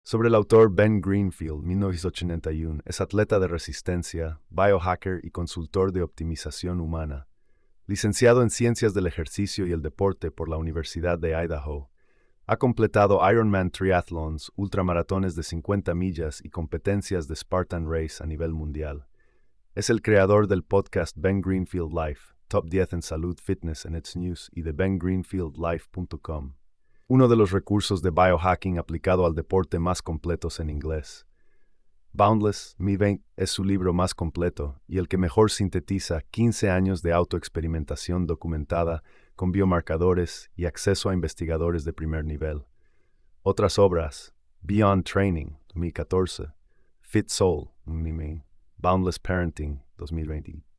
Sobre el autor Ben Greenfield, 1981, es atleta de resistencia, biohacker y consultor de optimización humana. Licenciado en Ciencias del Ejercicio y el Deporte por la Universidad de Idaho, ha completado Ironman triathlons, ultramaratones de 50 millas y competencias de Spartan Race a nivel mundial. Es el creador del podcast Ben Greenfield Life, Top 10 en salud, fitness and its news, y de bengreenfieldlife.com. Uno de los recursos de biohacking aplicado al deporte más completos en inglés. Boundless, Mi 20 es su libro más completo y el que mejor sintetiza 15 años de autoexperimentación documentada con biomarcadores y acceso a investigadores de primer nivel. Otras obras: Beyond Training, 2014, Fit Soul, Boundless Parenting, 2020.